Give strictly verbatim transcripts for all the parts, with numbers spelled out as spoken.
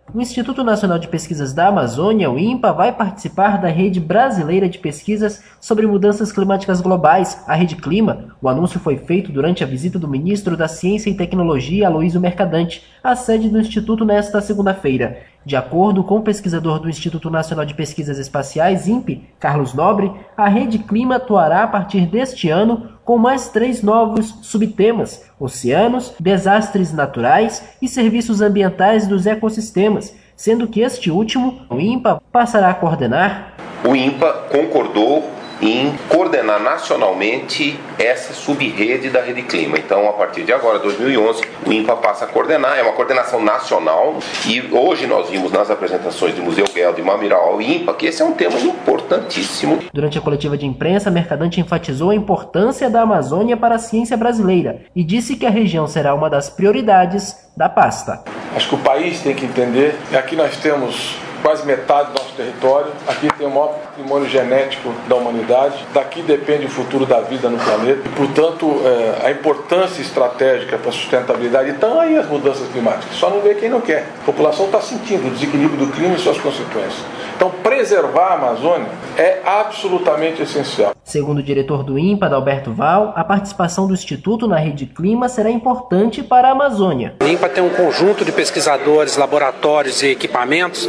O Instituto Nacional de Pesquisas da Amazônia, o INPA, vai participar da Rede Brasileira de Pesquisas sobre Mudanças Climáticas Globais, a Rede Clima. O anúncio foi feito durante a visita do ministro da Ciência e Tecnologia, Aloysio Mercadante, à sede do Instituto nesta segunda-feira. De acordo com o pesquisador do Instituto Nacional de Pesquisas Espaciais, INPE, Carlos Nobre, a Rede Clima atuará a partir deste ano com mais três novos subtemas: oceanos, desastres naturais e serviços ambientais dos ecossistemas, sendo que este último, o INPA, passará a coordenar. O INPA concordou em coordenar nacionalmente essa subrede da Rede Clima. Então, a partir de agora, dois mil e onze, o INPA passa a coordenar, é uma coordenação nacional, e hoje nós vimos nas apresentações do Museu Gel de Mamiral ao INPA que esse é um tema importantíssimo. Durante a coletiva de imprensa, Mercadante enfatizou a importância da Amazônia para a ciência brasileira e disse que a região será uma das prioridades da pasta. Acho que o país tem que entender, aqui nós temos quase metade do nosso território, aqui tem o maior patrimônio genético da humanidade, daqui depende o futuro da vida no planeta, e, portanto, é, a importância estratégica para a sustentabilidade. Então, aí as mudanças climáticas, só não vê quem não quer. A população está sentindo o desequilíbrio do clima e suas consequências. Então, preservar a Amazônia é absolutamente essencial. Segundo o diretor do INPA, Adalberto Val, a participação do Instituto na Rede Clima será importante para a Amazônia. O INPA tem um conjunto de pesquisadores, laboratórios e equipamentos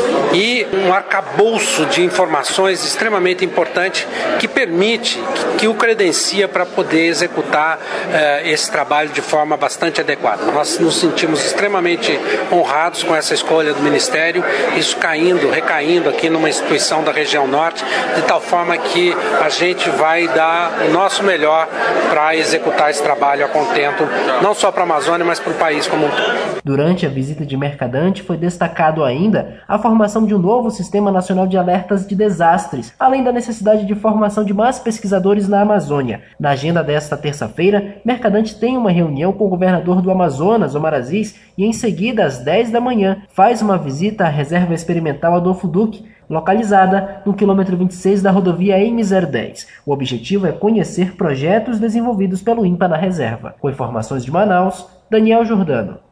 e um arcabouço de informações extremamente importante que permite, que o credencia para poder executar eh, esse trabalho de forma bastante adequada. Nós nos sentimos extremamente honrados com essa escolha do Ministério, isso caindo, recaindo aqui numa instituição da região norte, de tal forma que a gente vai dar o nosso melhor para executar esse trabalho a contento, não só para a Amazônia, mas para o país como um todo. Durante a visita de Mercadante, foi destacado ainda a formação de um novo Sistema Nacional de Alertas de Desastres, além da necessidade de formação de mais pesquisadores na Amazônia. Na agenda desta terça-feira, Mercadante tem uma reunião com o governador do Amazonas, Omar Aziz, e em seguida, às dez da manhã, faz uma visita à Reserva Experimental Adolfo Duque, localizada no quilômetro vinte e seis da rodovia M zero dez. O objetivo é conhecer projetos desenvolvidos pelo INPA na reserva. Com informações de Manaus, Daniel Jordano.